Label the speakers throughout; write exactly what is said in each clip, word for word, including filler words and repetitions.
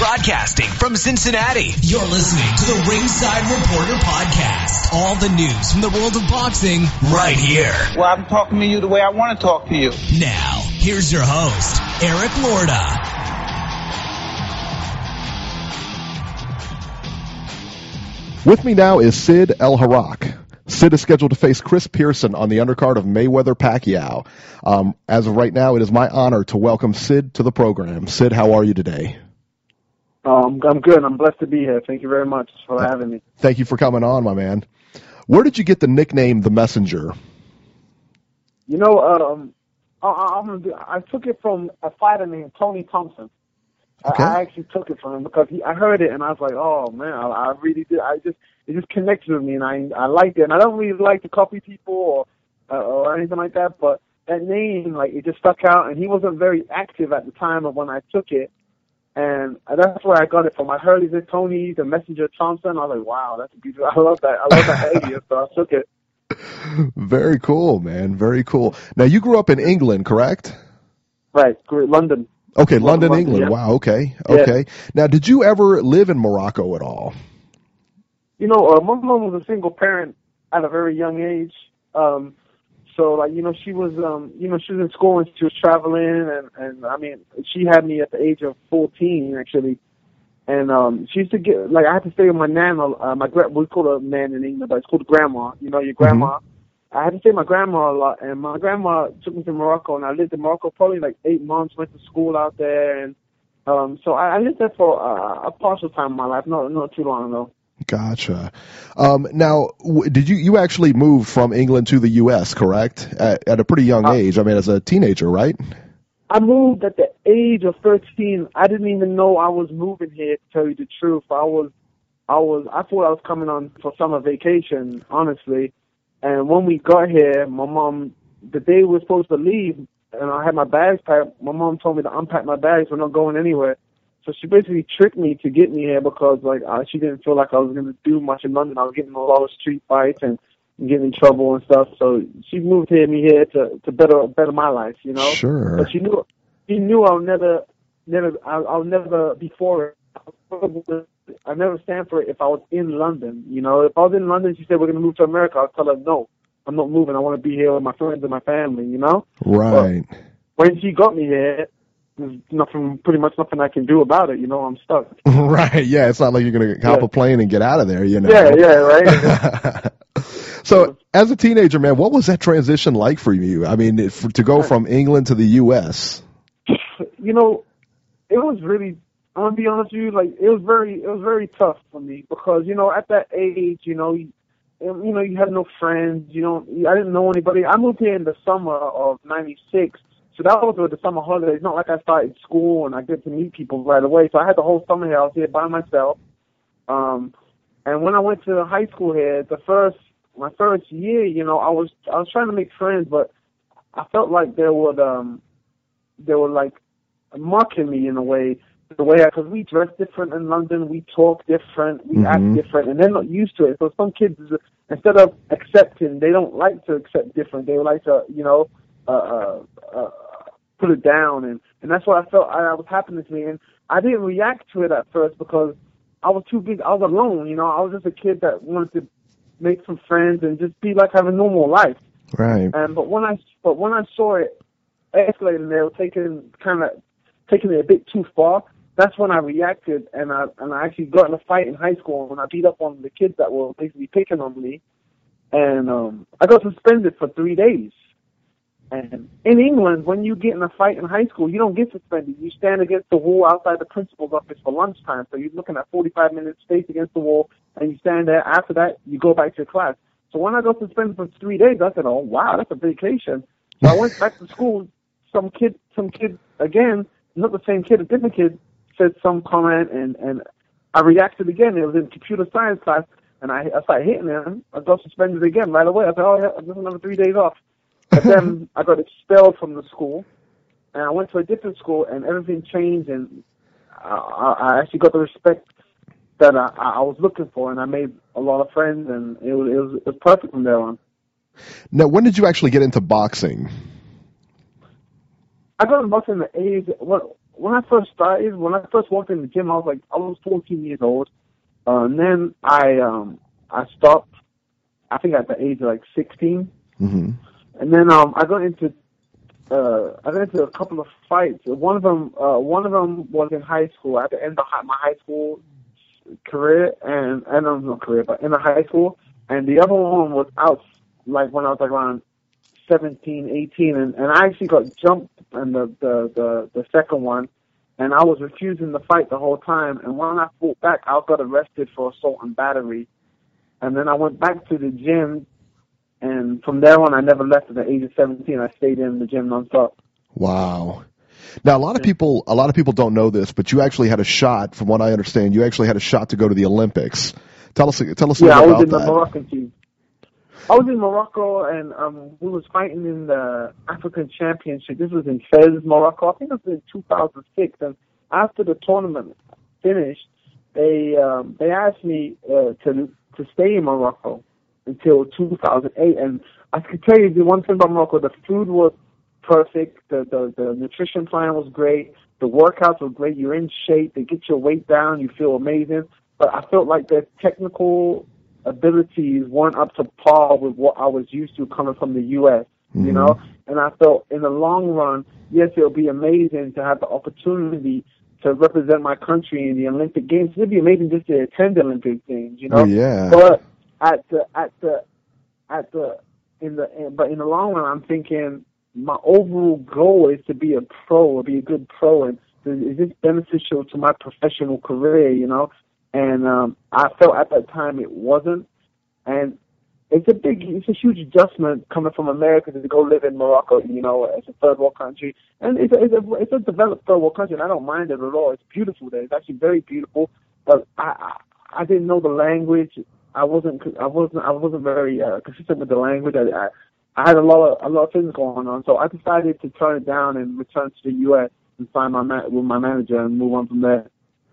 Speaker 1: Broadcasting from Cincinnati, you're listening to the Ringside Reporter Podcast. All the news from the world of boxing right here.
Speaker 2: Well, I'm talking to you the way I want to talk to you.
Speaker 1: Now, here's your host, Eric Lorda.
Speaker 3: With me now is Sid El Harak. Sid is scheduled to face Chris Pearson on the undercard of Mayweather-Pacquiao. Um, as of right now, it is my honor to welcome Sid to the program. Sid, how are you today?
Speaker 4: Um, I'm good. I'm blessed to be here. Thank you very much for having me.
Speaker 3: Thank you for coming on, my man. Where did you get the nickname The Messenger?
Speaker 4: You know, um, I, I'm, I took it from a fighter named Tony Thompson. Okay. I, I actually took it from him because he, I heard it and I was like, oh man, I, I really did. I just it just connected with me and I I liked it. And I don't really like to copy people or uh, or anything like that, but that name, like, it just stuck out. And he wasn't very active at the time of when I took it. And that's where I got it from. I heard it said Tony, the Messenger Thompson. I was like, wow, that's beautiful. I love that. I love that idea, so I took it.
Speaker 3: Very cool, man. Very cool. Now, you grew up in England, correct?
Speaker 4: Right, London.
Speaker 3: Okay, London,
Speaker 4: London
Speaker 3: England.
Speaker 4: Yeah.
Speaker 3: Wow, okay, okay. Yeah. Now, did you ever live in Morocco at all?
Speaker 4: You know, uh, my mom was a single parent at a very young age. Um, so, like, you know, she was, um, you know, she was in school and she was traveling, and, and I mean, she had me at the age of fourteen, actually. And um, she used to get, like, I had to stay with my nana. Uh, my gra- we call her man in England, but it's called grandma. You know, your grandma. Mm-hmm. I had to stay with my grandma a lot, and my grandma took me to Morocco, and I lived in Morocco probably like eight months. Went to school out there, and um, so I, I lived there for uh, a partial time of my life, not not too long ago.
Speaker 3: Gotcha. Um, now, w- did you you actually move from England to the U S, correct? At, at a pretty young
Speaker 4: uh,
Speaker 3: age. I mean, as a teenager, right?
Speaker 4: I moved at the age of thirteen. I didn't even know I was moving here, to tell you the truth. I was, I was, I thought I was coming on for summer vacation, honestly. And when we got here, my mom, the day we were supposed to leave, and I had my bags packed, my mom told me to unpack my bags. We're not going anywhere. So she basically tricked me to get me here because, like, uh, she didn't feel like I was going to do much in London. I was getting a lot of street fights and getting in trouble and stuff. So she moved here, me here to to better better my life, you know.
Speaker 3: Sure.
Speaker 4: But she knew she knew I'll never never I'll, I'll never be for it. I'll never stand for it if I was in London, you know. If I was in London, she said we're going to move to America, I'll tell her no, I'm not moving. I want to be here with my friends and my family, you know.
Speaker 3: Right.
Speaker 4: But when she got me here, there's nothing, pretty much nothing I can do about it, you know. I'm stuck.
Speaker 3: Right. Yeah. It's not like you're going to hop
Speaker 4: yeah.
Speaker 3: a plane and get out of there, you know.
Speaker 4: Yeah. Yeah. Right.
Speaker 3: So, as a teenager, man, what was that transition like for you? I mean, if, to go from England to the U S.
Speaker 4: You know, it was really. I'm gonna be honest with you, like, it was very, it was very tough for me because, you know, at that age, you know, you, you know, you have no friends, you know, I didn't know anybody. I moved here in the summer of ninety-six, so that was with the summer holidays. It's not like I started school and I get to meet people right away. So I had the whole summer here. I was here by myself. Um, and when I went to high school here, the first, my first year, you know, I was, I was trying to make friends, but I felt like they would, um, they were like mocking me in a way. The way, because we dress different in London, we talk different, we mm-hmm. act different, and they're not used to it. So some kids, instead of accepting, they don't like to accept different. They would like to, you know, uh, uh, uh, put it down, and, and that's what I felt I, I was happening to me. And I didn't react to it at first because I was too big. I was alone, you know. I was just a kid that wanted to make some friends and just be like having a normal life.
Speaker 3: Right.
Speaker 4: And but when I but when I saw it escalating, they were taking kind of taking it a bit too far. That's when I reacted, and I and I actually got in a fight in high school, and I beat up on the kids that were basically picking on me, and um, I got suspended for three days. And in England, when you get in a fight in high school, you don't get suspended. You stand against the wall outside the principal's office for lunchtime, so you're looking at forty-five minutes face against the wall, and you stand there. After that, you go back to your class. So when I got suspended for three days, I said, "Oh wow, that's a vacation." So I went back to school. Some kid, some kid again, not the same kid, a different kid, said some comment, and, and I reacted again. It was in computer science class, and I, I started hitting him. I got suspended again right away. I said, oh, yeah, there's another three days off. But then I got expelled from the school, and I went to a different school, and everything changed, and I, I actually got the respect that I, I was looking for, and I made a lot of friends, and it was, it was, it was perfect from there on.
Speaker 3: Now, when did you actually get into boxing?
Speaker 4: I got into boxing at the age, what, when I first started, when I first walked in the gym, I was like, I was fourteen years old. Uh, and then I um I stopped. I think at the age of like sixteen.
Speaker 3: Mm-hmm.
Speaker 4: And then um I got into uh I got into a couple of fights. One of them uh one of them was in high school at the end of high, my high school career, and I don't know career, but in the high school. And the other one was out like when I was like around seventeen, eighteen, and, and I actually got jumped in the, the, the, the second one, and I was refusing to fight the whole time. And when I fought back, I got arrested for assault and battery. And then I went back to the gym, and from there on, I never left at the age of seventeen. I stayed in the gym nonstop.
Speaker 3: Wow. Now, a lot of people, a lot of people don't know this, but you actually had a shot, from what I understand, you actually had a shot to go to the Olympics. Tell us, tell us a
Speaker 4: yeah,
Speaker 3: little
Speaker 4: about
Speaker 3: about that.
Speaker 4: Yeah, I was in the Moroccan team. I was in Morocco, and um, we was fighting in the African Championship. This was in Fez, Morocco. I think it was in two thousand six. And after the tournament finished, they um, they asked me uh, to to stay in Morocco until two thousand eight. And I can tell you the one thing about Morocco: the food was perfect, the the, the nutrition plan was great, the workouts were great. You're in shape. They get your weight down. You feel amazing. But I felt like their technical abilities weren't up to par with what I was used to coming from the U S, you mm-hmm. know? And I felt in the long run, yes, it'll be amazing to have the opportunity to represent my country in the Olympic Games. It'd be amazing just to attend the Olympic Games, you know?
Speaker 3: Oh, yeah.
Speaker 4: But at the, at the, at the, in the, in, but in the long run, I'm thinking my overall goal is to be a pro, or be a good pro, and is this beneficial to my professional career, you know? And um, I felt at that time it wasn't. And it's a big, it's a huge adjustment coming from America to go live in Morocco, you know, as a third world country. And it's a, it's a, it's a developed third world country, and I don't mind it at all. It's beautiful there. It's actually very beautiful. But I, I, I didn't know the language. I wasn't, I wasn't, I wasn't very uh, consistent with the language. I, I, I had a lot of, a lot of things going on. So I decided to turn it down and return to the U S and find my ma- with my manager and move on from there.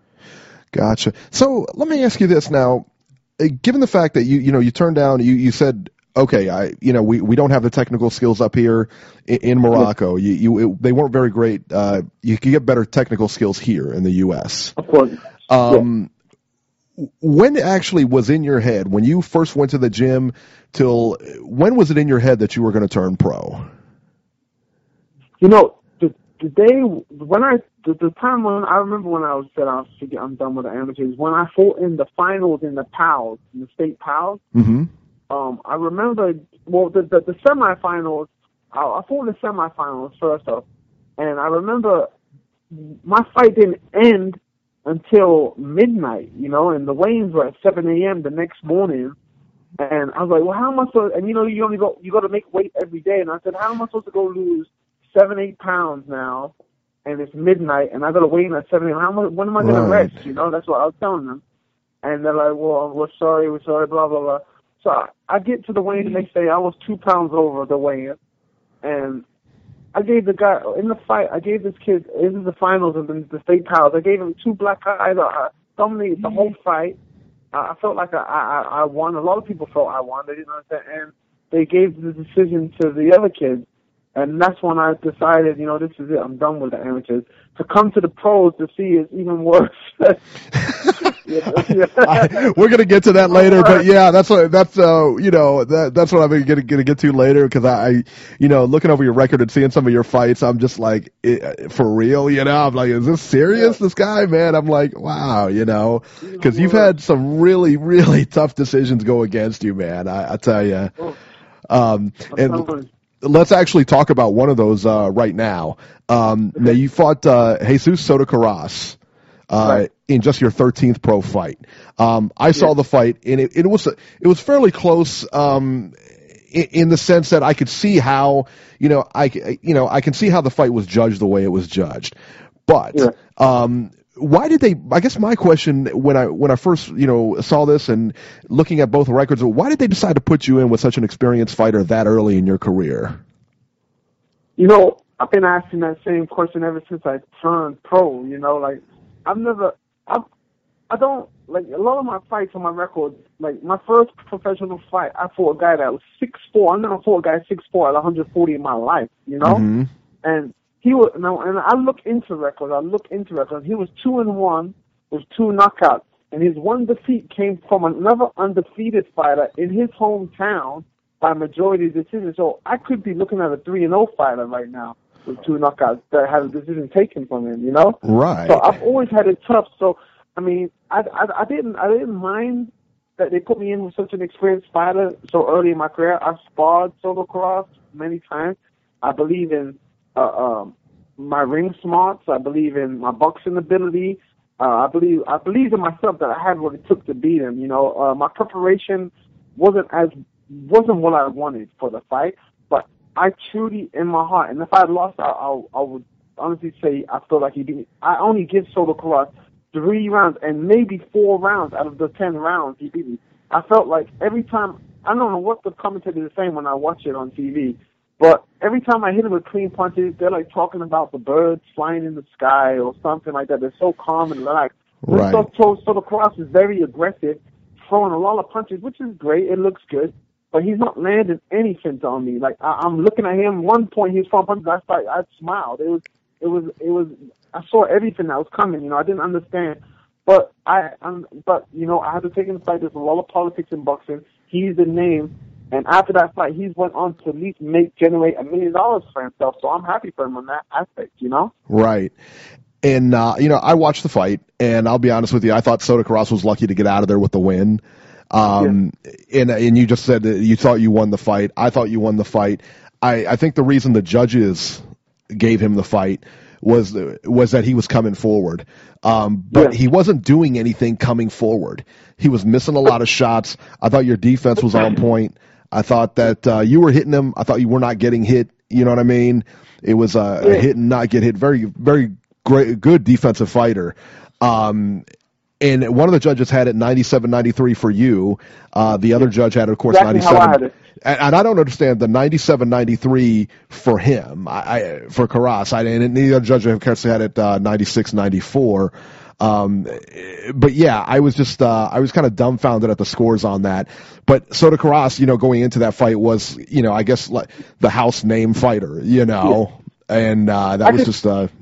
Speaker 3: Gotcha. So let me ask you this now. Given the fact that you you know you turned down, you, you said, okay, I you know we, we don't have the technical skills up here in, in Morocco. You you it, they weren't very great. Uh, you can get better technical skills here in the U S.
Speaker 4: Of course.
Speaker 3: Um, yeah. When actually was in your head when you first went to the gym? Till when was it in your head that you were going to turn pro?
Speaker 4: You know, the the day when I. The, the time when I remember when I was said I was I'm done with the amateurs, when I fought in the finals in the PALs, in the state PALs,
Speaker 3: mm-hmm.
Speaker 4: um, I remember, well, the, the, the semifinals, I, I fought in the semifinals first off, and I remember my fight didn't end until midnight, you know, and the weigh-ins were at seven a.m. the next morning, and I was like, well, how am I supposed, and you know, you only go, you got to make weight every day, and I said, how am I supposed to go lose seven, eight pounds now? And it's midnight, and I got to wait in at seven a.m. How much, when am I going
Speaker 3: right.
Speaker 4: to rest? You know, that's what I was telling them. And they're like, well, we're sorry, we're sorry, blah, blah, blah. So I, I get to the weigh-in the next day. I was two pounds over the weigh-in. And I gave the guy, in the fight, I gave this kid, this is the finals of the, the state powers, I gave him two black eyes. I dominated the whole fight. I, I felt like I, I, I won. A lot of people felt I won. They didn't understand. And they gave the decision to the other kids. And that's when I decided, you know, this is it. I'm done with the amateurs. To come to the pros to see is even worse.
Speaker 3: I, we're gonna get to that later, but yeah, that's what that's uh you know that that's what I'm gonna gonna get to later because I, I you know looking over your record and seeing some of your fights, I'm just like it, for real, you know. I'm like, is this serious? Yeah. This guy, man. I'm like, wow, you know, because you've had some really really tough decisions go against you, man. I, I tell you. Um, and. Let's actually talk about one of those uh, right now. Um, now you fought uh, Jesus Soto Karass uh, right. in just your thirteenth pro fight. Um, I saw yes. the fight, and it, it was it was fairly close um, in, in the sense that I could see how you know I you know I can see how the fight was judged the way it was judged, but. Yeah. Um, Why did they? I guess my question when I when I first you know saw this and looking at both records, why did they decide to put you in with such an experienced fighter that early in your career?
Speaker 4: You know, I've been asking that same question ever since I turned pro. You know, like I've never, I, I don't like a lot of my fights on my record. Like my first professional fight, I fought a guy that was six foot four. I never fought a guy six foot four at one hundred forty in my life. You know, mm-hmm. and he was now, and I look into records. I look into records. He was two and one with two knockouts, and his one defeat came from another undefeated fighter in his hometown by majority decision. So I could be looking at a three and zero fighter right now with two knockouts that had a decision taken from him. You know,
Speaker 3: right?
Speaker 4: So I've always had it tough. So I mean, I, I, I didn't I didn't mind that they put me in with such an experienced fighter so early in my career. I've sparred Soto Karass many times. I believe in uh, um, my ring smarts. I believe in my boxing ability. Uh, I believe I believe in myself that I had what it took to beat him. You know, uh, my preparation wasn't as wasn't what I wanted for the fight, but I truly, in my heart, and if I lost, I, I, I would honestly say I feel like he beat me. I only give Soto Karass three rounds and maybe four rounds out of the ten rounds he beat me. I felt like every time, I don't know what the commentators are saying when I watch it on T V, but every time I hit him with clean punches, they're like talking about the birds flying in the sky or something like that. They're so calm and relaxed.
Speaker 3: Right.
Speaker 4: So, so the Karass is very aggressive, throwing a lot of punches, which is great. It looks good. But he's not landing anything on me. Like, I, I'm looking at him. One point, he was throwing punches. I started, I smiled. It was, it was, it was, I saw everything that was coming. You know, I didn't understand. But, I, um, but you know, I had to take him to fight. There's a lot of politics in boxing. He's the name. And after that fight, he's went on to at least make generate a million dollars for himself. So I'm happy for him on that aspect, you know?
Speaker 3: Right. And, uh, you know, I watched the fight, and I'll be honest with you, I thought Soto Karass was lucky to get out of there with the win. Um, yeah. and, and you just said that you thought you won the fight. I thought you won the fight. I, I think the reason the judges gave him the fight was, was that he was coming forward. Um, but
Speaker 4: yeah.
Speaker 3: he wasn't doing anything coming forward. He was missing a lot of shots. I thought your defense was on point. I thought that, uh, you were hitting him. I thought you were not getting hit. You know what I mean? It was a,
Speaker 4: yeah.
Speaker 3: a hit and not get hit. Very, very great, good defensive fighter. Um, And one of the judges had it ninety-seven ninety-three for you. Uh, the other judge had it, of course,
Speaker 4: exactly
Speaker 3: ninety-seven.
Speaker 4: How I had it.
Speaker 3: And, and I don't understand the ninety-seven ninety-three for him, I, I, for Karass. I, and the other judge, of course, had it uh, ninety-six ninety-four. Um, but yeah, I was just, uh, I was kind of dumbfounded at the scores on that. But Soto Karass, you know, going into that fight was, you know, I guess like the house name fighter, you know, yeah. and uh, that I was just, just uh,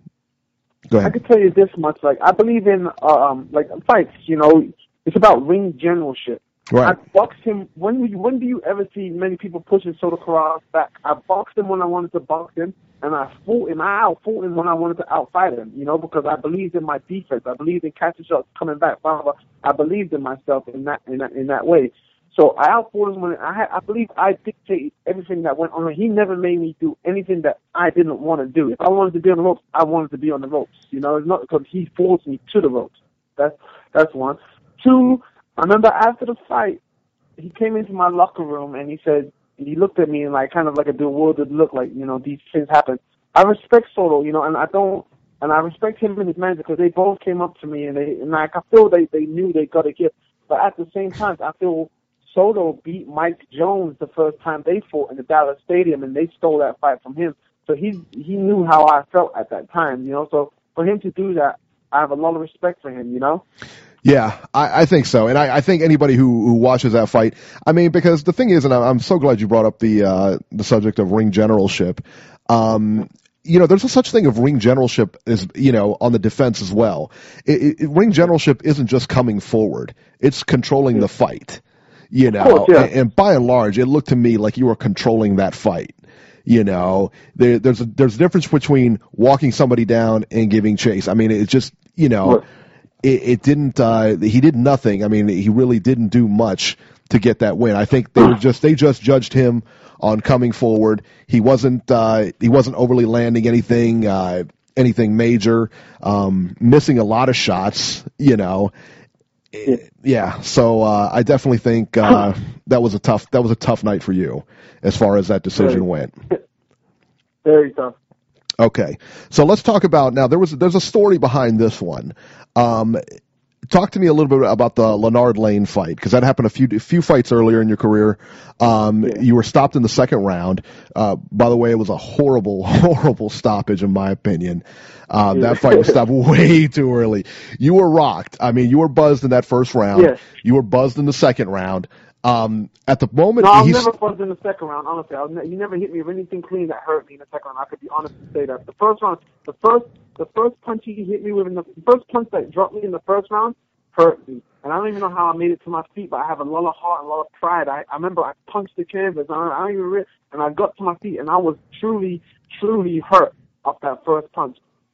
Speaker 3: go ahead.
Speaker 4: I can tell you this much, like, I believe in, um, like, fights, you know, it's about ring generalship.
Speaker 3: Right.
Speaker 4: I boxed him, when when do you ever see many people pushing Soto Karass back? I boxed him when I wanted to box him, and I fought him, I out-fought him when I wanted to outfight him, you know, because I believed in my defense. I believed in catching shots, coming back, blah, blah, blah. I believed in myself in that, in that, in that way. So I outfought him when I had, I believe I dictated everything that went on. He never made me do anything that I didn't want to do. If I wanted to be on the ropes, I wanted to be on the ropes. You know, it's not because he forced me to the ropes. That's, that's one. Two, I remember after the fight, he came into my locker room and he said, he looked at me and like, kind of like a bewildered look, like, you know, these things happen. I respect Soto, you know, and I don't, and I respect him and his manager because they both came up to me and they, and like, I feel they, they knew they got a gift. But at the same time, I feel Soto beat Mike Jones the first time they fought in the Dallas Stadium, and they stole that fight from him. So he he knew how I felt at that time, you know. So for him to do that, I have a lot of respect for him, you know.
Speaker 3: Yeah, I, I think so, and I, I think anybody who, who watches that fight, I mean, because the thing is, and I'm so glad you brought up the uh, the subject of ring generalship. Um, you know, there's a such thing of ring generalship as, you know, on the defense as well. It, it, ring generalship isn't just coming forward; it's controlling the fight. You know,
Speaker 4: course, yeah.
Speaker 3: and, and by and large, it looked to me like you were controlling that fight. You know, there, there's a there's a difference between walking somebody down and giving chase. I mean, it just, you know,
Speaker 4: Right.
Speaker 3: it, it didn't. Uh, he did nothing. I mean, he really didn't do much to get that win. I think they were just they just judged him on coming forward. He wasn't uh, he wasn't overly landing anything uh, anything major, um, missing a lot of shots. You know. Yeah, so uh, I definitely think uh, that was a tough that was a tough night for you as far as that decision went.
Speaker 4: Very tough.
Speaker 3: Okay, so let's talk about now. There was there's a story behind this one. Um, talk to me a little bit about the Leonard Lane fight, because that happened a few a few fights earlier in your career. Um,
Speaker 4: yeah.
Speaker 3: You were stopped in the second round. Uh, by the way, it was a horrible, horrible stoppage in my opinion. Um, that fight was stopped way too early. You were rocked. I mean, you were buzzed in that first round.
Speaker 4: Yeah.
Speaker 3: You were buzzed in the second round. Um, at the moment,
Speaker 4: No, I was
Speaker 3: he's,
Speaker 4: never buzzed in the second round, honestly. I was ne- you never hit me with anything clean that hurt me in the second round. I could be honest and say that. The first round, the first the first punch he hit me with, in the, the first punch that dropped me in the first round hurt me. And I don't even know how I made it to my feet, but I have a lot of heart and a lot of pride. I, I remember I punched the canvas, and I, I don't even re- and I got to my feet, and I was truly, truly hurt off that first punch.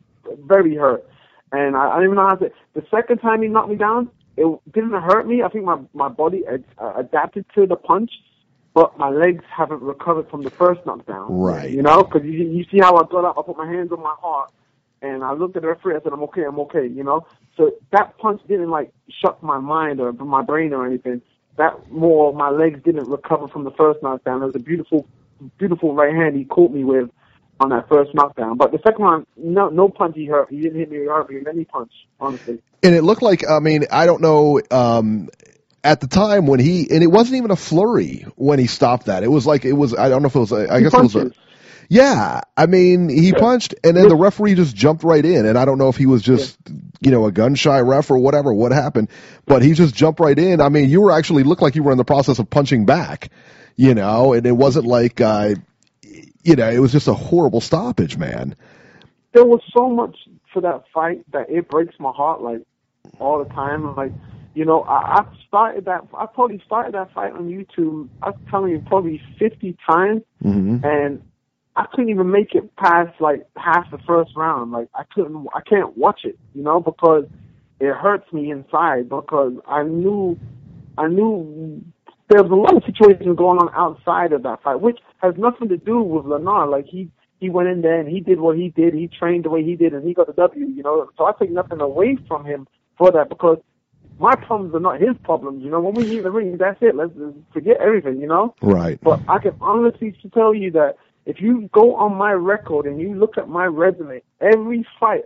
Speaker 4: Very hurt. And I, I don't even know how to. The second time he knocked me down, it didn't hurt me. I think my my body ad, uh, adapted to the punch, but my legs haven't recovered from the first knockdown.
Speaker 3: Right.
Speaker 4: You know, because you, you see how I got up. I put my hands on my heart, and I looked at the referee. I said, "I'm okay. I'm okay." You know. So that punch didn't like shock my mind or my brain or anything. That more, my legs didn't recover from the first knockdown. It was a beautiful, beautiful right hand he caught me with on that first knockdown. But the second one, no, no punch he hurt. He didn't hit me hard with any punch, honestly.
Speaker 3: and it looked like, I mean, I don't know, um, at the time when he, and it wasn't even a flurry when he stopped that. It was like, it was, I don't know if it was, a, I
Speaker 4: He
Speaker 3: guess
Speaker 4: punches.
Speaker 3: it was a, yeah, I mean, he
Speaker 4: Yeah.
Speaker 3: punched, and then the referee just jumped right in, and I don't know if he was just, yeah. you know, a gun-shy ref or whatever, what happened, but he just jumped right in. I mean, you were actually, looked like you were in the process of punching back, you know, and it wasn't like, uh, you know, it was just a horrible stoppage, man.
Speaker 4: There was so much for that fight that it breaks my heart, like, all the time. Like, you know, I, I started that, I probably started that fight on YouTube, I was telling you, probably fifty times,
Speaker 3: mm-hmm.
Speaker 4: and I couldn't even make it past, like, half the first round. Like, I couldn't, I can't watch it, you know, because it hurts me inside, because I knew, I knew there was a lot of situations going on outside of that fight, which has nothing to do with Lenard. Like, he, he went in there and he did what he did, he trained the way he did, and he got the W, you know, so I take nothing away from him for that, because my problems are not his problems, you know. When we meet in the ring, that's it. Let's forget everything, you know.
Speaker 3: Right.
Speaker 4: But I can honestly tell you that if you go on my record and you look at my resume, every fight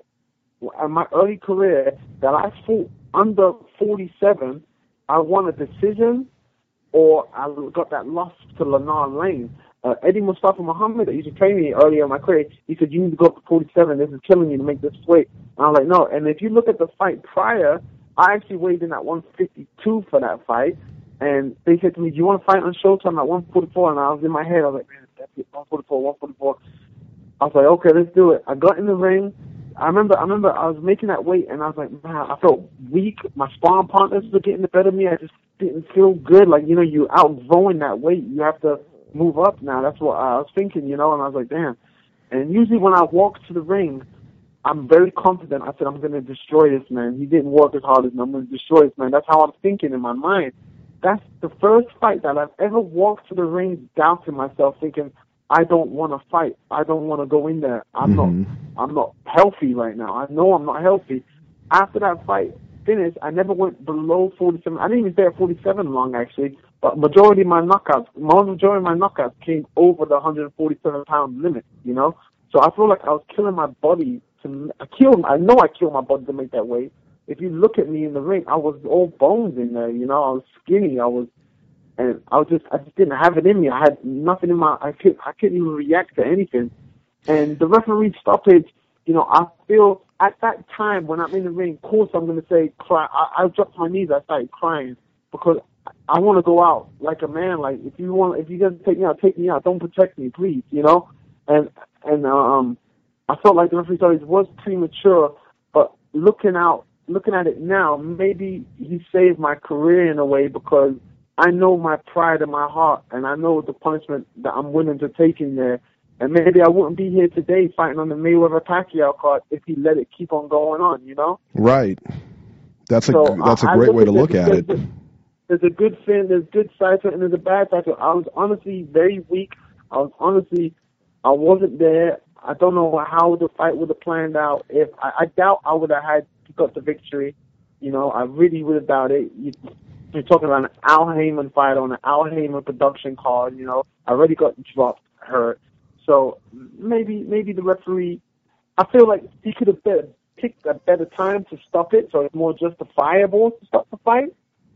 Speaker 4: in my early career that I fought under forty-seven, I won a decision or I got that loss to Lenard Lane. Uh, Eddie Mustafa Muhammad, that used to train me earlier in my career, he said, you need to go up to forty-seven. This is killing you to make this weight. And I was like, no. And if you look at the fight prior, I actually weighed in at one fifty-two for that fight. And they said to me, do you want to fight on Showtime at one forty-four? And I was in my head, I was like, man, that's it, one forty-four, one forty-four. I was like, okay, let's do it. I got in the ring. I remember I remember I was making that weight, and I was like, man, I felt weak. My sparring partners were getting the better of me. I just didn't feel good. Like, you know, you outgrowing that weight. You have to move up now. That's what I was thinking, you know, and I was like, damn. And usually when I walk to the ring, I'm very confident. I said, I'm going to destroy this man. He didn't work as hard as me. I'm going to destroy this man. That's how I'm thinking in my mind. That's the first fight that I've ever walked to the ring doubting myself, thinking, I don't want to fight. I don't want to go in there. I'm
Speaker 3: mm-hmm.
Speaker 4: not I'm not healthy right now. I know I'm not healthy. After that fight finished, I never went below forty-seven. I didn't even stay at forty-seven long, actually. But majority of my knockouts, majority of my knockouts came over the one forty-seven pound limit, you know? So I feel like I was killing my body. To, I, killed, I know I killed my body to make that weight. If you look at me in the ring, I was all bones in there, you know? I was skinny. I was, and I was just, I just didn't have it in me. I had nothing in my, I couldn't, I couldn't even react to anything. And the referee stoppage, you know, I feel at that time when I'm in the ring, of course I'm going to say cry. I, I dropped my knees. I started crying because I want to go out like a man. Like, if you want, if you guys take me out, take me out. Don't protect me, please, you know? And, and, um, I felt like the referee thought it was premature, but looking out, looking at it now, maybe he saved my career in a way because I know my pride in my heart, and I know the punishment that I'm willing to take in there. And maybe I wouldn't be here today fighting on the Mayweather-Pacquiao card if he let it keep on going on, you know?
Speaker 3: Right. That's a
Speaker 4: so
Speaker 3: that's a
Speaker 4: I,
Speaker 3: great
Speaker 4: I
Speaker 3: way to look at
Speaker 4: there's,
Speaker 3: it.
Speaker 4: There's a good thing, there's good side to it, and there's a bad side to it. I was honestly very weak. I was honestly, I wasn't there. I don't know how the fight would have planned out. If I, I doubt I would have had got the victory. You know, I really would have doubted it. You, you're talking about an Al Heyman fight on an Al Heyman production card. You know, I already got dropped, hurt. So maybe maybe the referee, I feel like he could have better, picked a better time to stop it, so it's more justifiable to stop the fight.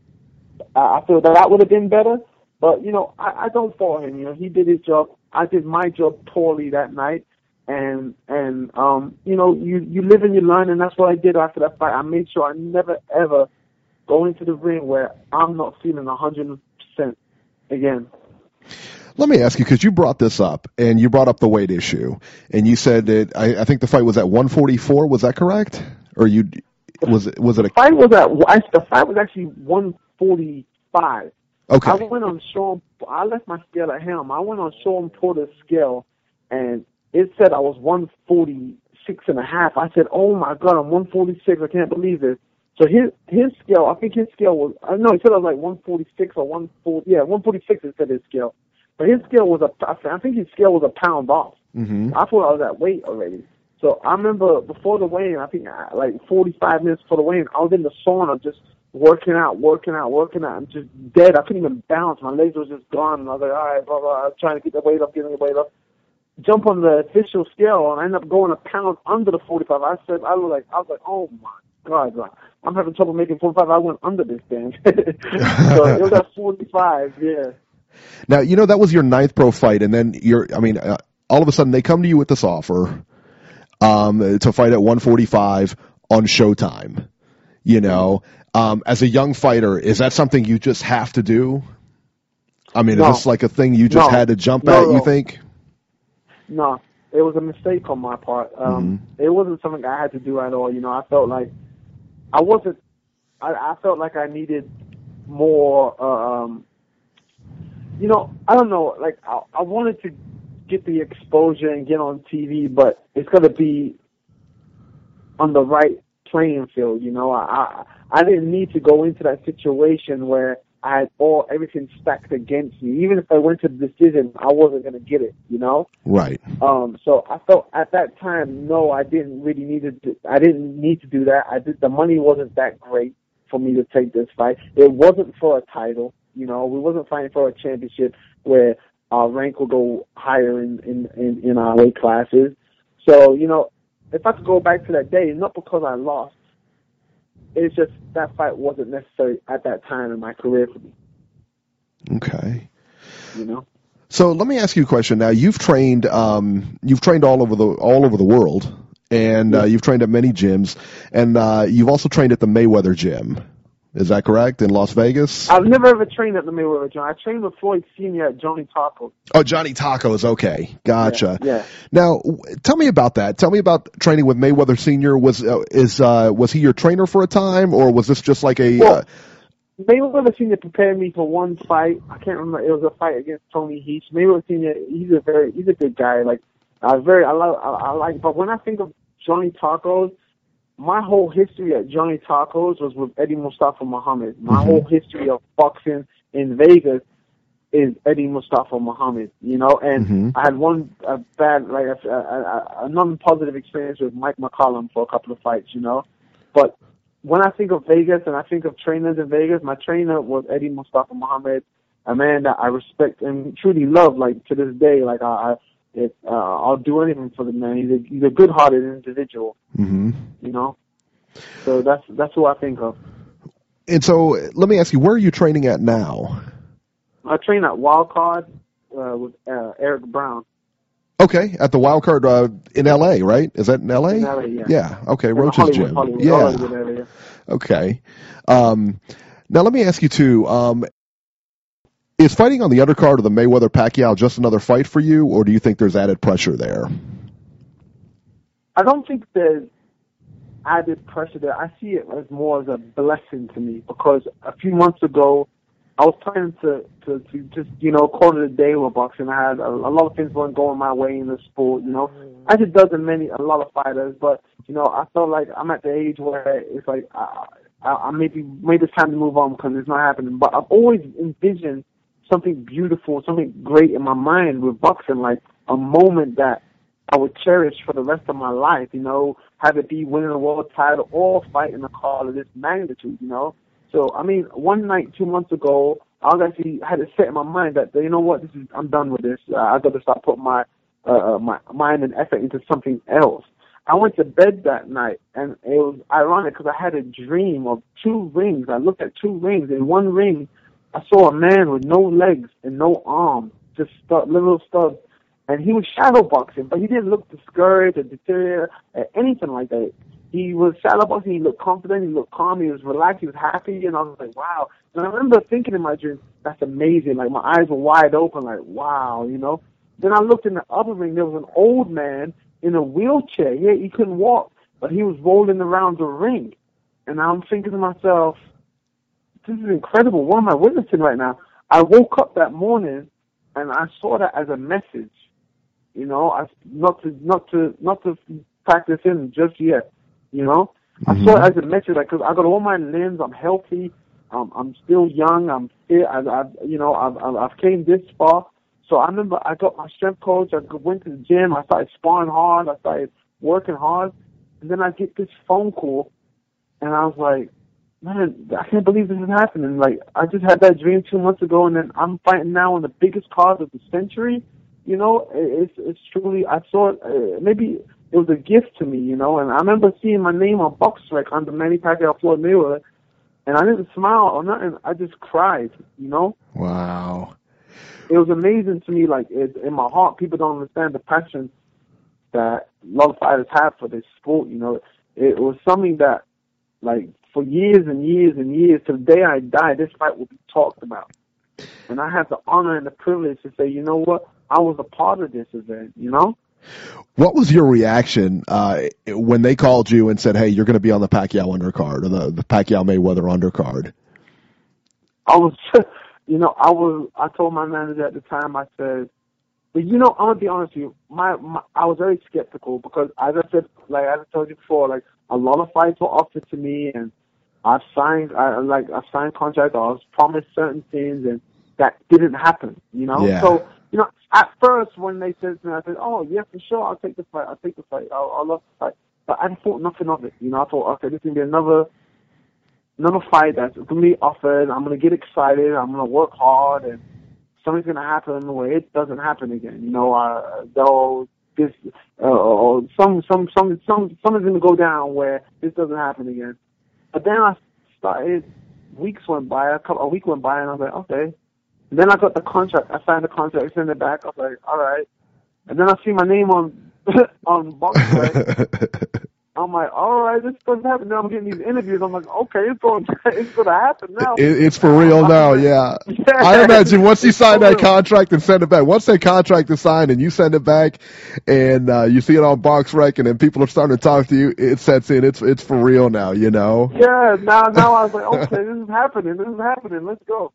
Speaker 4: Uh, I feel that that would have been better. But, you know, I, I don't fault him. You know, he did his job. I did my job poorly that night. And, and um, you know, you, you live and you learn, and that's what I did after that fight. I made sure I never, ever go into the ring where I'm not feeling one hundred percent again.
Speaker 3: Let me ask you, because you brought this up, and you brought up the weight issue, and you said that I, I think the fight was at one forty-four. Was that correct? Or you was it was it a
Speaker 4: the fight was at the fight was actually one forty-five.
Speaker 3: Okay.
Speaker 4: I went on Sean. I left my scale at him. I went on Sean Porter's scale, and it said I was one forty-six and a half. I said, "Oh my God, I'm one forty-six. I can't believe this." So his his scale, I think his scale was. I know he said I was like one forty-six or one forty. Yeah, one forty-six. It said his scale. But his scale was a, I think his scale was a pound off.
Speaker 3: Mm-hmm.
Speaker 4: I thought I was at weight already. So I remember before the weigh-in, I think like forty-five minutes before the weigh-in, I was in the sauna just working out, working out, working out. I'm just dead. I couldn't even balance. My legs were just gone. And I was like, all right, blah, blah. I was trying to get the weight up, getting the weight up. Jump on the official scale, and I ended up going a pound under the forty-five. I said, I was like, I was like, oh my God, I'm having trouble making forty-five. I went under this thing. So it was at forty-five, yeah.
Speaker 3: Now, you know, that was your ninth pro fight, and then you're, I mean, uh, all of a sudden they come to you with this offer um, to fight at one forty-five on Showtime. You know, um, as a young fighter, is that something you just have to do? I mean,
Speaker 4: no.
Speaker 3: is this like a thing you just
Speaker 4: no.
Speaker 3: had to jump
Speaker 4: no,
Speaker 3: at,
Speaker 4: no.
Speaker 3: you think?
Speaker 4: No, it was a mistake on my part. Um, mm-hmm. It wasn't something I had to do at all. You know, I felt like I wasn't, I, I felt like I needed more, um, you know, I don't know, like, I, I wanted to get the exposure and get on T V, but it's going to be on the right playing field, you know. I, I I didn't need to go into that situation where I had all everything stacked against me. Even if I went to the decision, I wasn't going to get it, you know.
Speaker 3: Right.
Speaker 4: Um. So I felt at that time, no, I didn't really need to. I didn't need to do that. I did. The money wasn't that great for me to take this fight. It wasn't for a title. You know, we wasn't fighting for a championship where our rank will go higher in, in, in, in our weight classes. So, you know, if I could go back to that day, not because I lost, it's just that fight wasn't necessary at that time in my career for me.
Speaker 3: Okay.
Speaker 4: You know?
Speaker 3: So let me ask you a question. Now, you've trained, um, you've trained all over the all over the world, and yeah. uh, you've trained at many gyms, and uh, you've also trained at the Mayweather gym. Is that correct, in Las Vegas?
Speaker 4: I've never ever trained at the Mayweather gym. I trained with Floyd Senior at Johnny Tacos.
Speaker 3: Oh, Johnny Tacos. Okay, gotcha.
Speaker 4: Yeah. yeah.
Speaker 3: Now, tell me about that. Tell me about training with Mayweather Senior. Was uh, is uh, was he your trainer for a time, or was this just like a?
Speaker 4: Well,
Speaker 3: uh,
Speaker 4: Mayweather Senior prepared me for one fight. I can't remember. It was a fight against Tony Heath. Mayweather Senior. He's a very he's a good guy. Like I very I love I, I like. But when I think of Johnny Tacos, my whole history at Johnny Tacos was with Eddie Mustafa Muhammad. My mm-hmm. whole history of boxing in Vegas is Eddie Mustafa Muhammad, you know, and mm-hmm. I had one a bad, like a, a, a, a non-positive experience with Mike McCollum for a couple of fights, you know. But when I think of Vegas and I think of trainers in Vegas, my trainer was Eddie Mustafa Muhammad, a man that I respect and truly love, like, to this day. Like, I, I It, uh, I'll do anything for the man. He's a, he's a good-hearted individual, mm-hmm. you know. So that's that's who I think of.
Speaker 3: And so, let me ask you, where are you training at now?
Speaker 4: I train at Wildcard uh, with uh, Eric Brown.
Speaker 3: Okay, at the Wildcard uh, in L A, right? Is that in L A?
Speaker 4: In L A, yeah.
Speaker 3: Yeah. Okay,
Speaker 4: in
Speaker 3: Roach's
Speaker 4: Hollywood,
Speaker 3: gym.
Speaker 4: Hollywood,
Speaker 3: yeah.
Speaker 4: Hollywood area.
Speaker 3: Okay. Um, now let me ask you too. Um, Is fighting on the undercard of the Mayweather-Pacquiao just another fight for you, or do you think there's added pressure there?
Speaker 4: I don't think there's added pressure there. I see it as more as a blessing to me because a few months ago, I was trying to, to, to just, you know, call it a day with boxing. I had a, a lot of things weren't going my way in the sport, you know. As it does in many, a lot of fighters, but, you know, I felt like I'm at the age where it's like, I, I, I maybe, maybe it's time to move on because it's not happening. But I've always envisioned something beautiful, something great in my mind with boxing, like a moment that I would cherish for the rest of my life, you know, have it be winning a world title or fighting a card of this magnitude, you know. So, I mean, one night, two months ago, I was actually had it set in my mind that, you know what, this is, I'm done with this. Uh, I got to start putting my, uh, my mind and effort into something else. I went to bed that night, and it was ironic because I had a dream of two rings. I looked at two rings. In one ring, I saw a man with no legs and no arms, just stub, little stubs, and he was shadow boxing, but he didn't look discouraged or deteriorated or anything like that. he was shadow boxing. He looked confident. He looked calm. He was relaxed. He was happy. And I was like, wow. And I remember thinking in my dream, that's amazing. Like, my eyes were wide open, like, wow, you know. Then I looked in the other ring. There was an old man in a wheelchair. Yeah, he couldn't walk, but he was rolling around the ring. And I'm thinking to myself, this is incredible. What am I witnessing right now? I woke up that morning, and I saw that as a message. You know, I not to not to not to practice in just yet. You know, mm-hmm. I saw it as a message, like, 'cause I got all my limbs. I'm healthy. Um, I'm still young. I'm fit. I, I, you know, I've I've came this far. So I remember I got my strength coach. I went to the gym. I started sparring hard. I started working hard, and then I get this phone call, and I was like, man, I can't believe this is happening. Like, I just had that dream two months ago, and then I'm fighting now on the biggest card of the century. You know, it's it's truly, I saw it, uh, maybe it was a gift to me, you know, and I remember seeing my name on BoxRec under Manny Pacquiao, Floyd Mayweather, and I didn't smile or nothing. I just cried, you know.
Speaker 3: Wow.
Speaker 4: It was amazing to me, like, it, in my heart, people don't understand the passion that a lot of fighters have for this sport, you know. It was something that, like, for years and years and years, to the day I die, this fight will be talked about. And I have the honor and the privilege to say, you know what, I was a part of this event, you know?
Speaker 3: What was your reaction uh, when they called you and said, hey, you're going to be on the Pacquiao undercard or the, the Pacquiao-Mayweather undercard?
Speaker 4: I was, you know, I was, I told my manager at the time, I said, but you know, I'm going to be honest with you, my, my, I was very skeptical because, as I said, like as I told you before, like, a lot of fights were offered to me, and I've signed, I, like, I've signed contracts, I was promised certain things, and that didn't happen, you know?
Speaker 3: Yeah.
Speaker 4: So, you know, at first when they said to me, I said, oh, yeah, for sure, I'll take the fight, I'll take the fight, I'll, I'll love the fight. But I thought nothing of it, you know? I thought, okay, this is going to be another, another fight that's going to be offered, I'm going to get excited, I'm going to work hard, and something's going to happen where it doesn't happen again, you know? Uh, though this, uh, or some, some, some, some, something's going to go down where this doesn't happen again. But then I started, weeks went by, a couple, a week went by, and I was like, okay. And then I got the contract. I signed the contract, sent it back. I was like, all right. And then I see my name on on BoxRec. I'm like, all right, this doesn't happen. Now I'm getting these interviews. I'm like, okay, it's going, it's going to happen now.
Speaker 3: It, it's for real now, yeah. yeah. I imagine once you sign that contract and send it back, once that contract is signed and you send it back and uh, you see it on BoxRec and then people are starting to talk to you, it sets in. It's it's for real now, you know?
Speaker 4: Yeah, now, now I was like, okay, this is happening. This is happening. Let's go.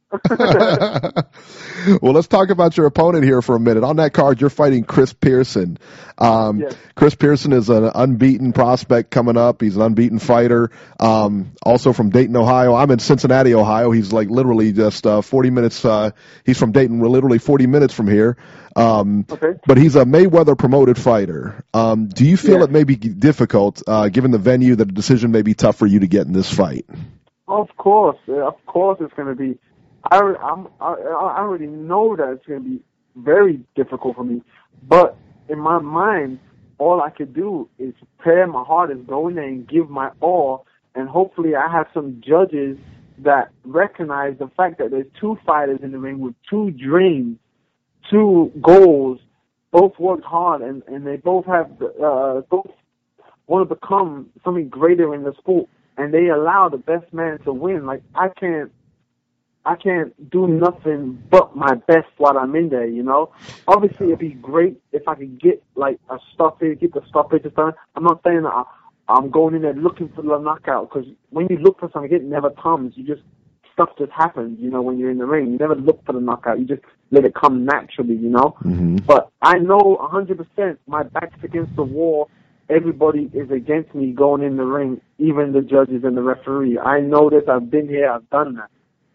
Speaker 3: Well, let's talk about your opponent here for a minute. On that card, you're fighting Chris Pearson. Um, yes. Chris Pearson is an unbeaten prospect coming up. He's an unbeaten fighter. Um, also from Dayton, Ohio. I'm in Cincinnati, Ohio. He's like literally just uh, forty minutes. Uh, he's from Dayton. We're literally forty minutes from here. Um,
Speaker 4: okay.
Speaker 3: But he's a Mayweather promoted fighter. Um, do you feel
Speaker 4: yeah.
Speaker 3: it may be difficult, uh, given the venue, that a decision may be tough for you to get in this fight?
Speaker 4: Of course, of course, it's going to be. I, I'm, I, I already know that it's going to be very difficult for me. But in my mind, all I could do is prepare my heart, is go in there and give my all, and hopefully I have some judges that recognize the fact that there's two fighters in the ring with two dreams, two goals, both worked hard, and, and they both have uh, both want to become something greater in the sport, and they allow the best man to win. Like, I can't I can't do nothing but my best while I'm in there, you know? Obviously, it'd be great if I could get, like, a stoppage, get the stoppage or something. I'm not saying that I, I'm going in there looking for the knockout, because when you look for something, it never comes. You just, stuff just happens, you know, when you're in the ring. You never look for the knockout. You just let it come naturally, you know?
Speaker 3: Mm-hmm.
Speaker 4: But I know one hundred percent my back's against the wall. Everybody is against me going in the ring, even the judges and the referee. I know this. I've been here. I've done that.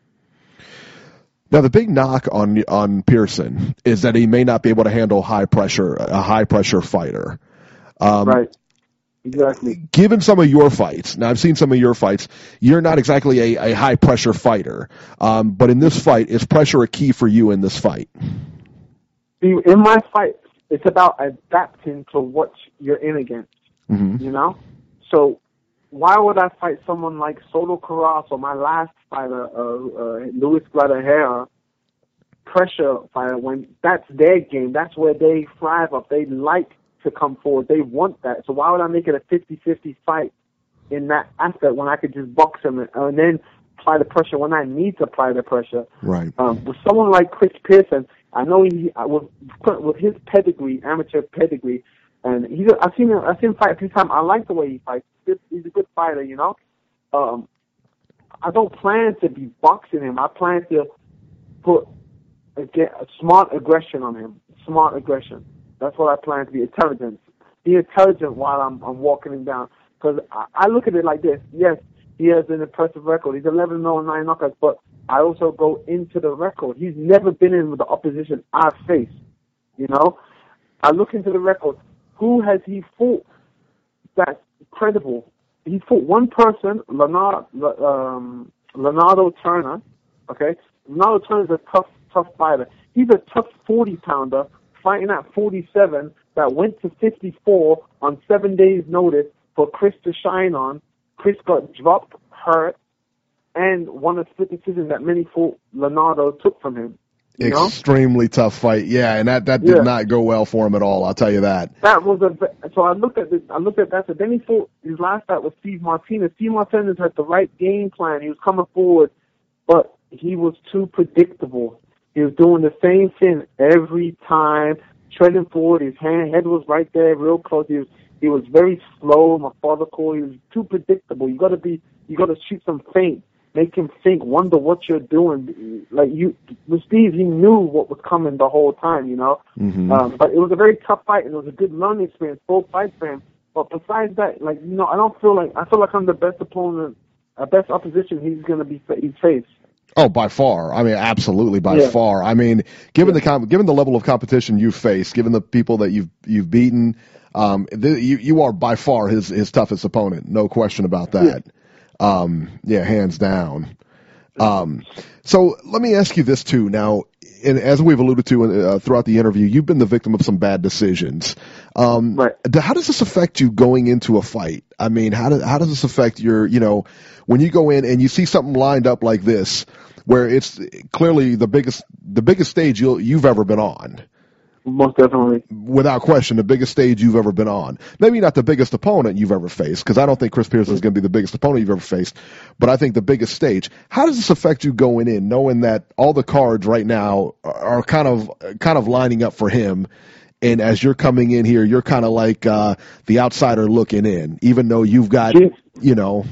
Speaker 3: Now, the big knock on on Pearson is that he may not be able to handle high pressure, a high pressure fighter. Um,
Speaker 4: right. Exactly.
Speaker 3: Given some of your fights, now I've seen some of your fights, you're not exactly a, a high pressure fighter. Um, but in this fight, is pressure a key for you in this fight?
Speaker 4: See, in my fight, it's about adapting to what you're in against.
Speaker 3: Mm-hmm.
Speaker 4: You know? So why would I fight someone like Soto Karass or my last fighter, uh, uh, Luis Guadalajara, pressure fighter, when that's their game? That's where they thrive up. They like to come forward. They want that. So why would I make it a fifty-fifty fight in that aspect when I could just box him and, and then apply the pressure when I need to apply the pressure.
Speaker 3: Right.
Speaker 4: Um, with someone like Chris Pearson, I know he with with his pedigree, amateur pedigree, and he's I've seen him I've seen him fight a few times. I like the way he fights. He's, he's a good fighter, you know. Um, I don't plan to be boxing him. I plan to put get a smart aggression on him. Smart aggression. That's what I plan to be. Intelligence. Be intelligent while I'm I'm walking him down. Because I, I look at it like this. Yes, he has an impressive record. He's eleven and oh and nine knockouts, but I also go into the record. He's never been in with the opposition I've faced. You know? I look into the record. Who has he fought that's credible? He fought one person, Leonardo, um, Leonardo Turner. Okay? Leonardo Turner's a tough, tough fighter. He's a tough forty-pounder fighting at forty-seven that went to fifty-four on seven days' notice for Chris to shine on. Chris got dropped, hurt, and won a split decision that many thought Leonardo took from him. You
Speaker 3: Extremely know? tough fight, yeah, and that, that did
Speaker 4: yeah.
Speaker 3: not go well for him at all. I'll tell you that.
Speaker 4: That was a so I looked at this. I looked at that. So then he fought his last fight with Steve Martinez. Steve Martinez had the right game plan. He was coming forward, but he was too predictable. He was doing the same thing every time, treading forward. His hand head was right there, real close. He was he was very slow, methodical. He was too predictable. You got to be you got to shoot some feint. Make him think, wonder what you're doing. Like you, with Steve, he knew what was coming the whole time, you know.
Speaker 3: Mm-hmm.
Speaker 4: Um, but it was a very tough fight, and it was a good learning experience, both fights for him. But besides that, like you know, I don't feel like I feel like I'm the best opponent, uh, best opposition he's going to be he's faced.
Speaker 3: Oh, by far. I mean, absolutely by
Speaker 4: yeah.
Speaker 3: far. I mean, given the com- given the level of competition you've faced, given the people that you've you've beaten, um, the, you you are by far his his toughest opponent. No question about that. Yeah. Um, yeah, hands down. Um, so let me ask you this too. Now, and as we've alluded to uh, throughout the interview, you've been the victim of some bad decisions. Um,
Speaker 4: right.
Speaker 3: How does this affect you going into a fight? I mean, how does how does this affect your, you know, when you go in and you see something lined up like this, where it's clearly the biggest the biggest stage you'll, you've ever been on?
Speaker 4: Most definitely.
Speaker 3: Without question, the biggest stage you've ever been on. Maybe not the biggest opponent you've ever faced, because I don't think Chris Pearson is going to be the biggest opponent you've ever faced, but I think the biggest stage. How does this affect you going in, knowing that all the cards right now are kind of kind of lining up for him, and as you're coming in here, you're kind of like uh, the outsider looking in, even though you've got, you know.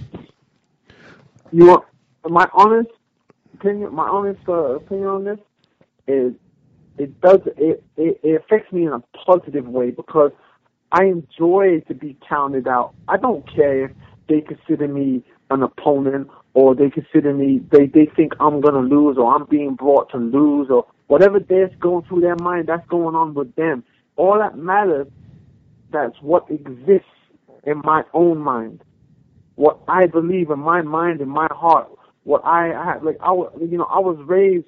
Speaker 4: You want my honest opinion? My honest uh, opinion on this is. It does. It, it it affects me in a positive way because I enjoy to be counted out. I don't care if they consider me an opponent or they consider me. They they think I'm gonna lose or I'm being brought to lose or whatever that's going through their mind. That's going on with them. All that matters. That's what exists in my own mind. What I believe in my mind, in my heart. What I had like I was, you know I was raised.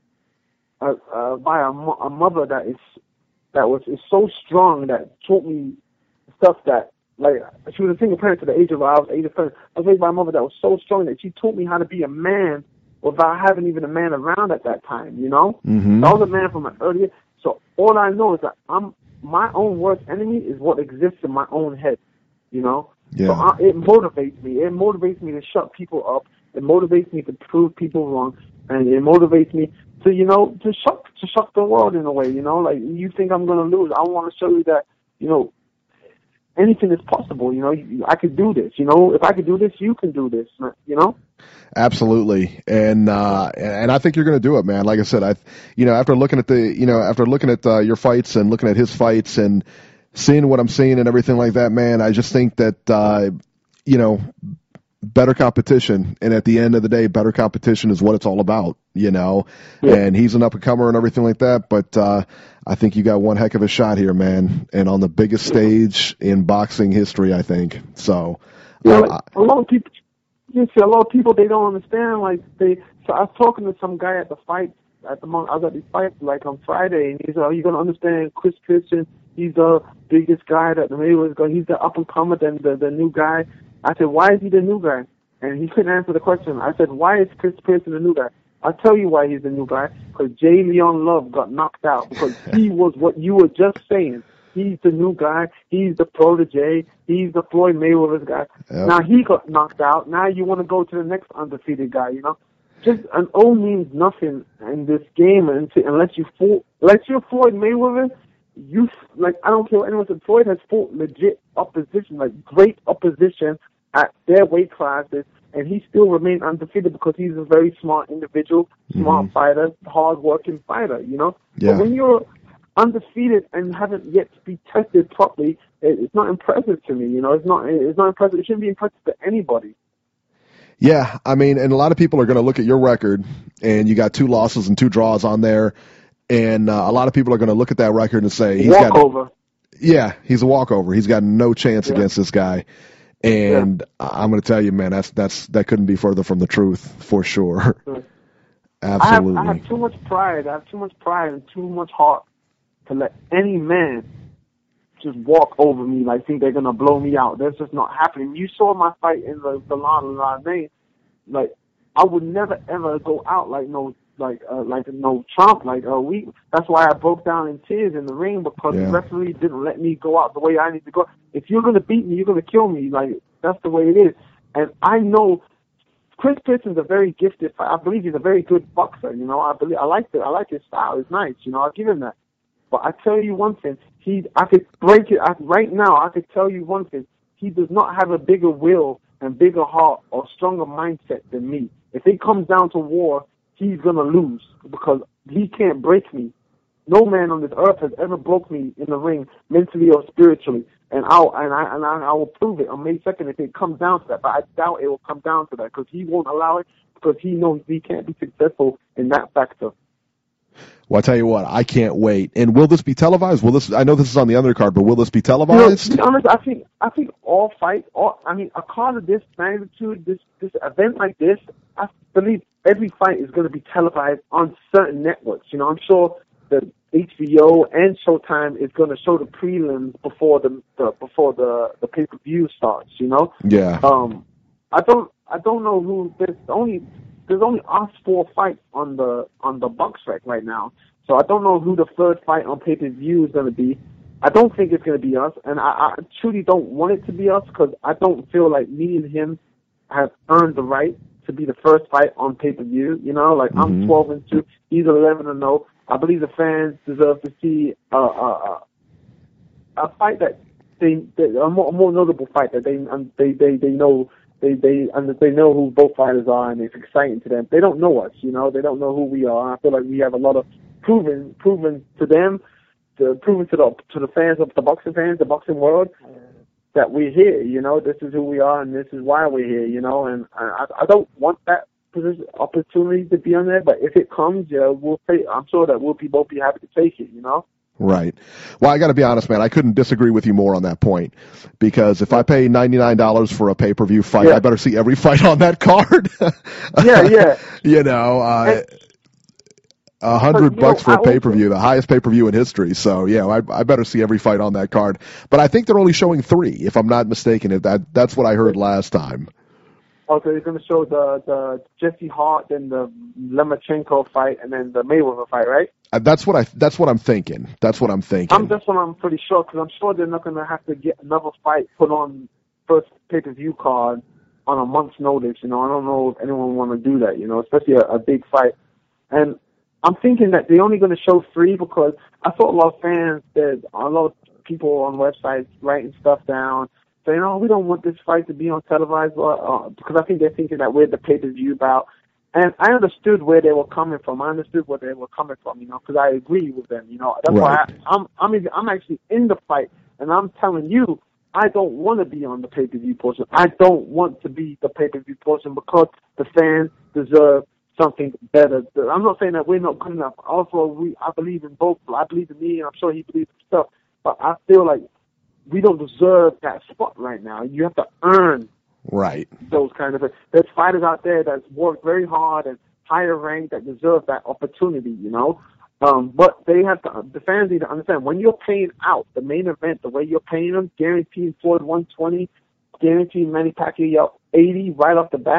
Speaker 4: Uh, uh, by a, a mother that is that was is so strong that taught me stuff that like she was a single parent to the age of I was age of seven. I was raised by a mother that was so strong that she taught me how to be a man without having even a man around at that time. You know,
Speaker 3: mm-hmm.
Speaker 4: I was a man from an early age. So all I know is that I'm my own worst enemy is what exists in my own head. You know,
Speaker 3: yeah.
Speaker 4: so I, it motivates me. It motivates me to shut people up. It motivates me to prove people wrong, and it motivates me. To, you know, to shock, to shock the world in a way, you know, like you think I'm going to lose. I want to show you that, you know, anything is possible. You know, I could do this. You know, if I could do this, you can do this. You know.
Speaker 3: Absolutely, and uh, and I think you're going to do it, man. Like I said, I, you know, after looking at the, you know, after looking at uh, your fights and looking at his fights and seeing what I'm seeing and everything like that, man, I just think that, uh, you know. Better competition, and at the end of the day, better competition is what it's all about, you know. Yeah. And he's an up-and-comer and everything like that, but uh, I think you got one heck of a shot here, man, and on the biggest stage in boxing history, I think. So,
Speaker 4: yeah,
Speaker 3: uh,
Speaker 4: like, a lot of people, you see, a lot of people they don't understand. Like they, so I was talking to some guy at the fight at the moment. I was at these fights like on Friday, and he's like, "Oh, you're gonna understand Chris Pearson. He's the biggest guy that the Mayweather's going. He's the up-and-comer, then the the new guy." I said, why is he the new guy? And he couldn't answer the question. I said, why is Chris Pearson the new guy? I'll tell you why he's the new guy. Because J. Leon Love got knocked out. Because he was what you were just saying. he's the new guy. He's the protege. He's the Floyd Mayweather guy.
Speaker 3: Yep.
Speaker 4: Now he got knocked out. Now you want to go to the next undefeated guy, you know? Just an O means nothing in this game until, unless you fought, unless you're Floyd Mayweather. You like I don't care what anyone said. Floyd has fought legit opposition, like great opposition at their weight classes, and he still remained undefeated because he's a very smart individual, smart mm-hmm. fighter, hard-working fighter. You know,
Speaker 3: yeah.
Speaker 4: But when you're undefeated and haven't yet to be tested properly, it, it's not impressive to me. You know, it's not. It's not impressive. It shouldn't be impressive to anybody.
Speaker 3: Yeah, I mean, and a lot of people are going to look at your record, and you got two losses and two draws on there. And uh, a lot of people are going to look at that record and say he's
Speaker 4: walkover.
Speaker 3: got, yeah, he's a walkover. He's got no chance yeah. against this guy. And yeah. I'm going to tell you, man, that's that's that couldn't be further from the truth for sure. Sure. Absolutely.
Speaker 4: I have, I have too much pride. I have too much pride and too much heart to let any man just walk over me like think they're going to blow me out. That's just not happening. You saw my fight in the the La La name. Like I would never ever go out like no. Like uh, like no Trump, like uh, we. That's why I broke down in tears in the ring because yeah. the referee didn't let me go out the way I need to go. If you're gonna beat me, you're gonna kill me. Like that's the way it is. And I know Chris Pearson's a very gifted. I believe he's a very good boxer. You know, I believe I like it. I like his style. It's nice. You know, I'll give him that. But I tell you one thing. He, I could break it I, right now. I could tell you one thing. He does not have a bigger will and bigger heart or stronger mindset than me. If it comes down to war, he's going to lose because he can't break me. No man on this earth has ever broke me in the ring mentally or spiritually. And I'll, and I, and I, I will prove it on May second if it comes down to that. But I doubt it will come down to that because he won't allow it because he knows he can't be successful in that factor.
Speaker 3: Well, I tell you what, I can't wait. And will this be televised? Will this? I know this is on the undercard, but will this be televised?
Speaker 4: You know, to be honest, I think I think all fights, all I mean, a card of this magnitude, this this event like this, I believe every fight is going to be televised on certain networks. You know, I'm sure that H B O and Showtime is going to show the prelims before the, the before the the pay per view starts. You know.
Speaker 3: Yeah.
Speaker 4: Um, I don't I don't know who there's only. There's only us four fights on the on the box rack right now, so I don't know who the third fight on pay per view is going to be. I don't think it's going to be us, and I, I truly don't want it to be us because I don't feel like me and him have earned the right to be the first fight on pay per view. You know, like mm-hmm. I'm twelve and two, he's eleven and zero. I believe the fans deserve to see a a, a fight that they, they a, more, a more notable fight that they they they they know. They they and they know who both fighters are, and it's exciting to them. They don't know us, you know. They don't know who we are. I feel like we have a lot of proven, proven to them, to, proven to the to the fans of the boxing fans, the boxing world, that we're here. You know, this is who we are, and this is why we're here. You know, and I I don't want that position, opportunity to be on there, but if it comes, yeah, we'll take. I'm sure that we'll be both be happy to take it. You know.
Speaker 3: Right. Well, I got to be honest, man. I couldn't disagree with you more on that point because if I pay ninety-nine dollars for a pay-per-view fight, yeah. I better see every fight on that card.
Speaker 4: yeah, yeah.
Speaker 3: You know, uh, a hundred bucks know, for a pay-per-view, the highest pay-per-view in history. So, yeah, I, I better see every fight on that card. But I think they're only showing three, if I'm not mistaken. If that that's what I heard last time.
Speaker 4: Okay, they're going to show the the Jesse Hart, then the Lomachenko fight, and then the Mayweather fight, right?
Speaker 3: Uh, that's what I. That's what I'm thinking. That's what I'm thinking.
Speaker 4: I'm that's what I'm pretty sure because I'm sure they're not going to have to get another fight put on first pay per view card on a month's notice. You know, I don't know if anyone want to do that. You know, especially a, a big fight. And I'm thinking that they're only going to show three because I saw a lot of fans that a lot of people on websites writing stuff down. Saying, oh, we don't want this fight to be on televised, uh, because I think they're thinking that we're the pay-per-view bout. And I understood where they were coming from. I understood where they were coming from, you know, because I agree with them, you know. That's right. why I, I'm, I'm, even, I'm actually in the fight, and I'm telling you, I don't want to be on the pay-per-view portion. I don't want to be the pay-per-view portion because the fans deserve something better. I'm not saying that we're not good enough. Also, we, I believe in both. I believe in me, and I'm sure he believes in himself. But I feel like we don't deserve that spot right now. You have to earn
Speaker 3: right
Speaker 4: those kind of things. There's fighters out there that's worked very hard and higher ranked that deserve that opportunity, you know. Um, but they have to, the fans need to understand when you're paying out the main event, the way you're paying them, guaranteeing Floyd one twenty, guaranteeing Manny Pacquiao eighty right off the bat.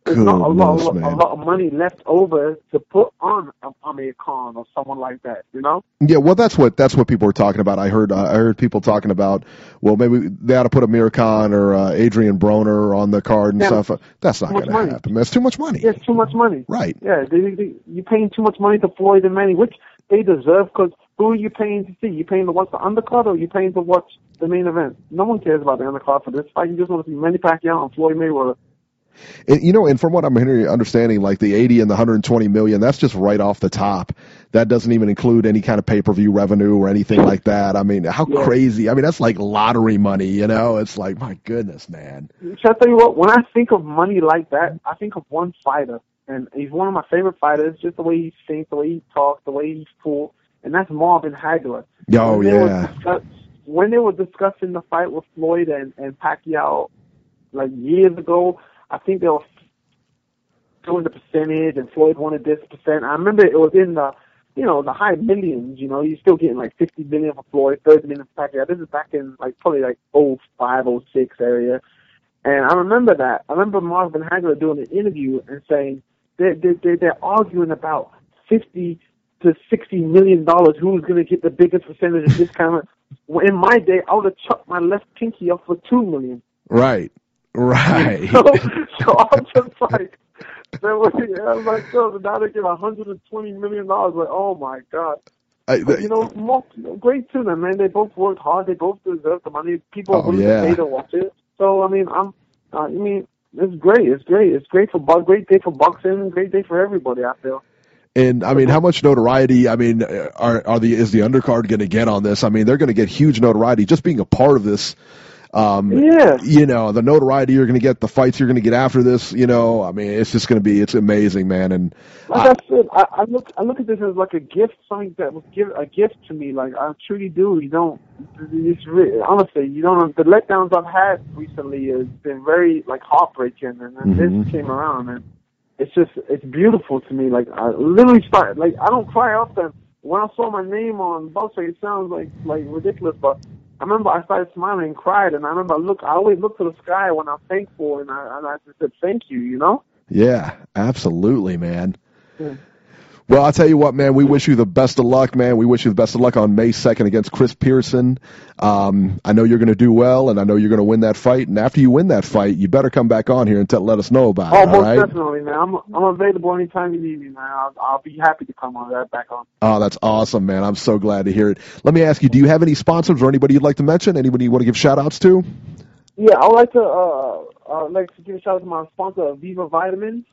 Speaker 4: there's
Speaker 3: Goodness,
Speaker 4: not a lot, a, lot,
Speaker 3: man.
Speaker 4: a lot of money left over to put on a Amir Khan or someone like that, you know?
Speaker 3: Yeah, well, that's what that's what people were talking about. I heard uh, I heard people talking about, well, maybe they ought to put Amir Khan or uh, Adrian Broner on the card and
Speaker 4: Yeah,
Speaker 3: stuff. That's not going to
Speaker 4: money.
Speaker 3: happen. That's too much money.
Speaker 4: Yeah, it's too much money.
Speaker 3: Right.
Speaker 4: Yeah, they, they, you're paying too much money to Floyd and Manny, which they deserve, because who are you paying to see? You paying to watch the undercard, or you paying to watch the main event? No one cares about the undercard for this fight. You just want to see Manny Pacquiao and Floyd Mayweather.
Speaker 3: And, you know, and from what I'm hearing, understanding, like the eighty and the one hundred twenty million, that's just right off the top. That doesn't even include any kind of pay-per-view revenue or anything like that. I mean, how
Speaker 4: Yeah.
Speaker 3: crazy. I mean, that's like lottery money, you know? It's like, my goodness, man.
Speaker 4: Should I tell you what? When I think of money like that, I think of one fighter, and he's one of my favorite fighters, just the way he thinks, the way he talks, the way he's cool, and that's Marvin Hagler.
Speaker 3: Oh,
Speaker 4: when they were
Speaker 3: yeah.
Speaker 4: discuss- when they were discussing the fight with Floyd and, and Pacquiao, like years ago, I think they were doing the percentage, and Floyd wanted this percent. I remember it was in the, you know, the high millions. You know, you're still getting like fifty million for Floyd, thirty million for Pacquiao. This is back in like probably like oh five, oh six area. And I remember that. I remember Marvin Hagler doing an interview and saying they're they're, they're arguing about fifty to sixty million dollars. Who's going to get the biggest percentage of this kind of? Well, in my day, I would have chucked my left pinky off for two million.
Speaker 3: Right. Right.
Speaker 4: So, so I'm just like, man, what- yeah, I was like, so now they give one hundred twenty million dollars. Like, oh my God.
Speaker 3: I,
Speaker 4: But, you know, more, great to them, man. They both worked hard. They both deserve the money. People are
Speaker 3: Oh,
Speaker 4: willing
Speaker 3: yeah.
Speaker 4: to pay to watch it. So, I mean, I'm, uh, I mean, it's great. It's great. It's great for bo- great day for boxing. Great day for everybody, I feel.
Speaker 3: And I mean, how much notoriety? I mean, are are the is the undercard going to get on this? I mean, they're going to get huge notoriety just being a part of this. Um,
Speaker 4: Yeah.
Speaker 3: You know, the notoriety you're going to get, the fights you're going to get after this. You know, I mean, it's just going to be it's amazing, man. And
Speaker 4: Like I said, I, I look I look at this as like a gift, something that was give a gift to me. Like I truly do. You don't. It's really, honestly, you don't. The letdowns I've had recently has been very like heartbreaking, and then
Speaker 3: Mhm.
Speaker 4: this came around, and it's just it's beautiful to me. Like I literally start like I don't cry often. When I saw my name on Boxer, it sounds like like ridiculous, but I remember I started smiling and cried, and I remember I look. I always look to the sky when I'm thankful, and I and I just said thank you. You know.
Speaker 3: yeah, absolutely, man.
Speaker 4: Yeah.
Speaker 3: Well, I'll tell you what, man, we wish you the best of luck, man. We wish you the best of luck on May second against Chris Pearson. Um, I know you're going to do well, and I know you're going to win that fight. And after you win that fight, you better come back on here and tell, let us know about
Speaker 4: Oh,
Speaker 3: it, all
Speaker 4: most
Speaker 3: right?
Speaker 4: definitely, man. I'm I'm available anytime you need me, man. I'll, I'll be happy to come on that back on.
Speaker 3: Oh, that's awesome, man. I'm so glad to hear it. Let me ask you, do you have any sponsors or anybody you'd like to mention? Anybody you want to give shout-outs to?
Speaker 4: Yeah, I would like to uh, uh like to give a shout out to my sponsor, Viva Vitamins.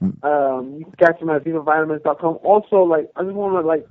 Speaker 4: Um, you can catch them at viva vitamins dot com. Also, like I just want to like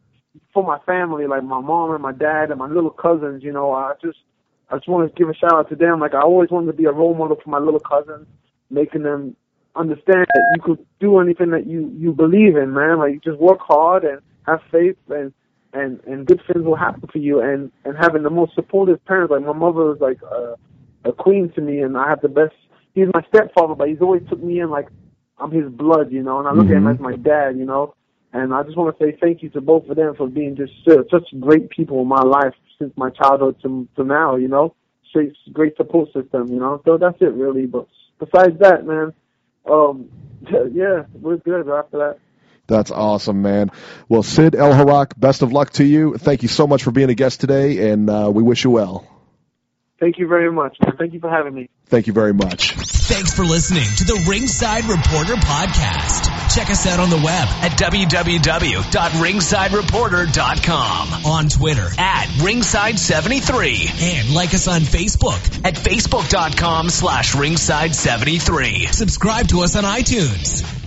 Speaker 4: for my family, like my mom and my dad and my little cousins. You know, I just I just want to give a shout out to them. Like I always wanted to be a role model for my little cousins, making them understand that you could do anything that you you believe in, man. Like you just work hard and have faith, and and and good things will happen for you. And and having the most supportive parents, like my mother is like a, a queen to me, and I have the best. He's my stepfather, but he's always took me in like I'm his blood, you know, and I look
Speaker 3: Mhm.
Speaker 4: at him as my dad, you know. And I just want to say thank you to both of them for being just uh, such great people in my life since my childhood to, to now, you know. Straight, great support system, you know. So that's it, really. But besides that, man, um, yeah, we're good after that.
Speaker 3: That's awesome, man. Well, Sid El Harak, best of luck to you. Thank you so much for being a guest today, and uh, we wish you well.
Speaker 4: Thank you very much, man. Thank you for having me.
Speaker 3: Thank you very much.
Speaker 1: Thanks for listening to the Ringside Reporter Podcast. Check us out on the web at w w w dot ringside reporter dot com, on Twitter at ringside seventy-three, and like us on Facebook at facebook dot com slash ringside seventy-three. Subscribe to us on iTunes.